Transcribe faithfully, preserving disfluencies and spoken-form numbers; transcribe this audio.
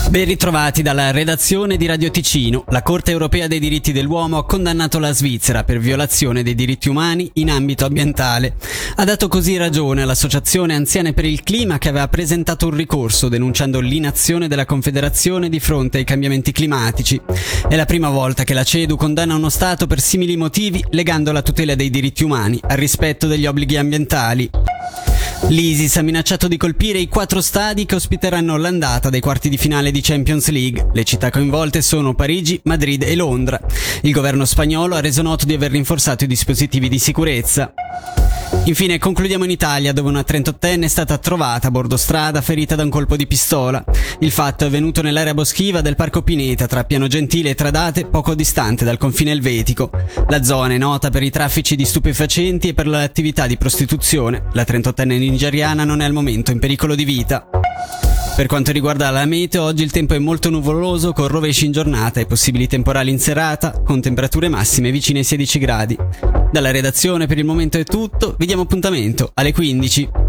Ben ritrovati dalla redazione di Radio Ticino. La Corte Europea dei Diritti dell'Uomo ha condannato la Svizzera per violazione dei diritti umani in ambito ambientale. Ha dato così ragione all'Associazione Anziane per il Clima, che aveva presentato un ricorso denunciando l'inazione della Confederazione di fronte ai cambiamenti climatici. È la prima volta che la CEDU condanna uno Stato per simili motivi, legando la tutela dei diritti umani al rispetto degli obblighi ambientali. L'ISIS ha minacciato di colpire i quattro stadi che ospiteranno l'andata dei quarti di finale di Champions League. Le città coinvolte sono Parigi, Madrid e Londra. Il governo spagnolo ha reso noto di aver rinforzato i dispositivi di sicurezza. Infine concludiamo in Italia, dove una trentottenne è stata trovata a bordo strada ferita da un colpo di pistola. Il fatto è avvenuto nell'area boschiva del Parco Pineta, tra Piano Gentile e Tradate, poco distante dal confine elvetico. La zona è nota per i traffici di stupefacenti e per l'attività di prostituzione. La trentottenne nigeriana non è al momento in pericolo di vita. Per quanto riguarda la meteo, oggi il tempo è molto nuvoloso, con rovesci in giornata e possibili temporali in serata, con temperature massime vicine ai sedici gradi. Dalla redazione per il momento è tutto, vi diamo appuntamento alle quindici.